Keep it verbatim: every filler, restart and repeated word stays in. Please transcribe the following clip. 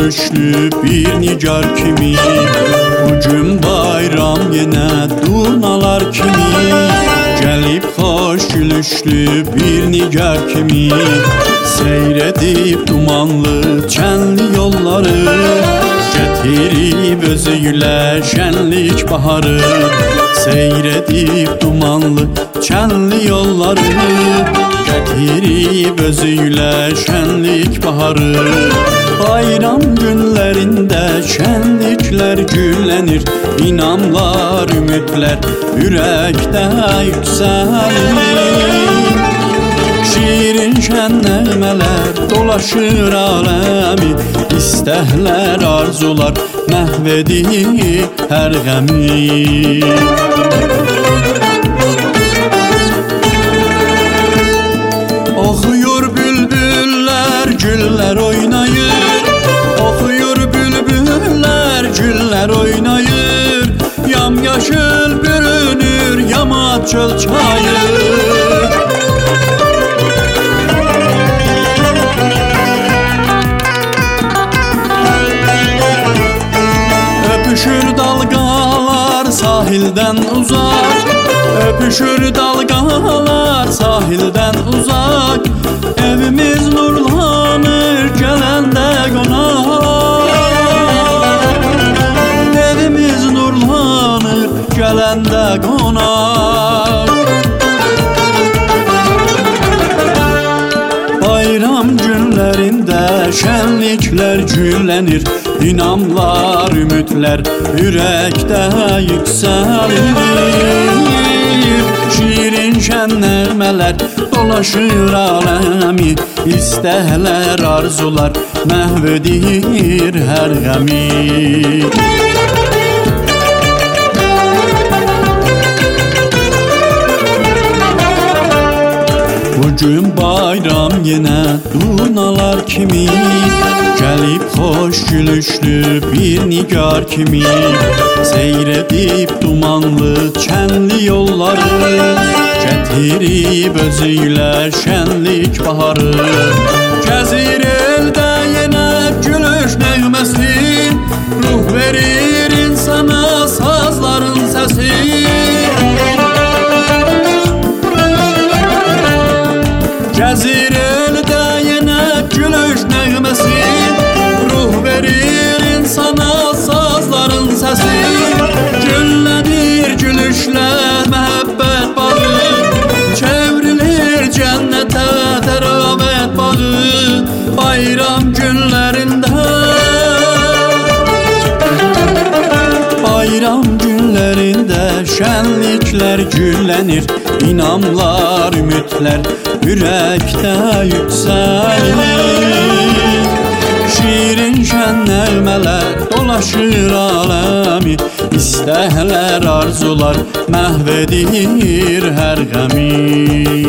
gülüşlü bir nigar kimi. Bugün bayram yine durnalar kimi. Gelip hoş gülüşlü bir nigar kimi. Seyredip dumanlı çenli yolları, getirip özüyle şenlik baharı. Seyredip dumanlı çenli yolları, getirip özüyle şenlik baharı. Bayram günlerinde şenlikler güllenir, inamlar, ümitler yürekte yükselir. Şirin şen nəğmələr dolaşır aləmi, istəklər, arzular məhv edir hər qəmi. Oxuyur bülbüllər, güllər oynayır. Oxuyur bülbüllər, güllər oynayır. Yamyaşıl bürünür yamaç çöl çayır. Öpüşür dalgalar sahilden uzak, öpüşür dalgalar sahilden uzak. Evimiz nurlanır gelende konak, evimiz nurlanır gelende konak. Bayram günlerinde şenlikler güllenir, İnamlar, ümitler yürekte yükselir. Şirin şen nəğmələr dolaşır aləmi, istəklər, arzular məhv edir hər qəmi. Bugün bayram yine durnalar kimi. Gelip hoş gülüşlü bir nigar kimi. Seyredip dumanlı çenli yolları, getirip özüyle şenlik baharı. Gezir elde yine gülüş nəğməsi, ruh verir insana sazların sesi. Gezir elde yine gülüş nəğməsi, ruh verir insana sazların sesi. Güllenir gülüşler məhəbbət bağı, çevrilir cənnətə təravət bağı. Bayram günlərində, bayram günlərində şenlikler güllenir, inamlar, ümitler yürekte yükselir. Şirin şen nəğmələr dolaşır aləmi, istəklər, arzular məhv edir hər qəmi.